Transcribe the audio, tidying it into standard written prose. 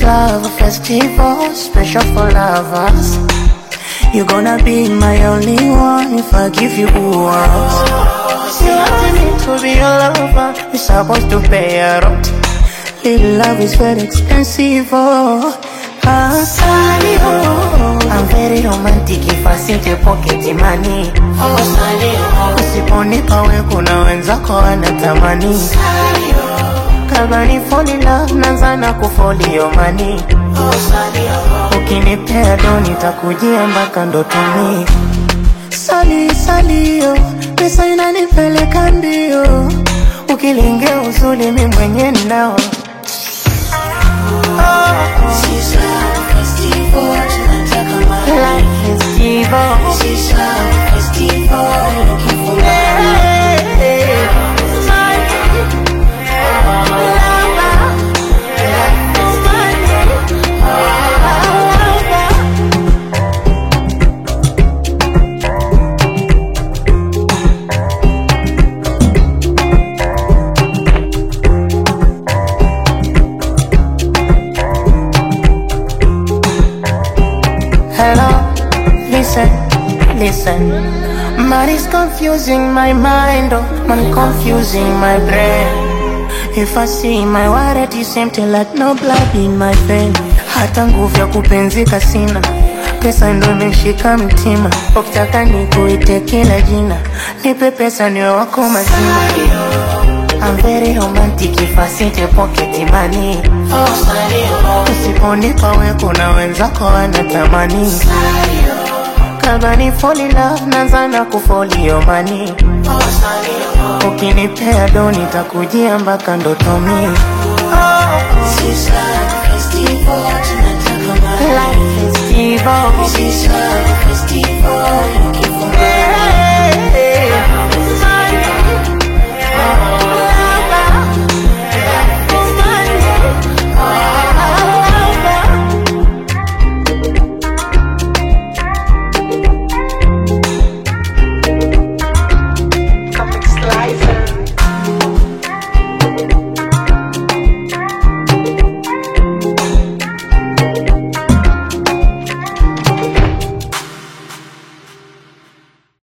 love, a festival, special for lovers. You're gonna be my only one if I give you words. You wanted me to be your lover, you're supposed to pay a lot. Little love is very expensive, oh. Sally, oh. I'm very romantic if I see the pocket money. Oh, Sally, oh. Usiponipa we kuna wenzako wanatamani. Sally, oh. Kama ni fall in love, naanza na kufall your money. Oh, Sally, oh. Ukinipea do nitakujia mpaka ndotoni. Sally, Sally, oh. Pesa inanipeleka mbio. Ukilingea uzuri mimi mwenye nao. This is love festival, tunataka mali. Life is evil. This is love festival, looking for money. Hello, listen. Money's confusing my mind, oh, man confusing my brain. If I see my wallet is empty like no blood in my vein. Hata nguvu ya kupenzika sina, pesa ndo imeshika mtima. Ukitaka nikuite kila jina, nipe pesa niwe wako mazima. I'm very romantic if I see the pocket money. Oh, Sally, oh. Usiponipa we kuna wenzako wanatamani. Sally, oh. Kama ni fall in love, naanza na kufall your money. Oh, Sally, oh. Ukinipea do nitakujia mpaka ndotoni. This is love festival, tunataka mali. Life is evil. This is love festival, looking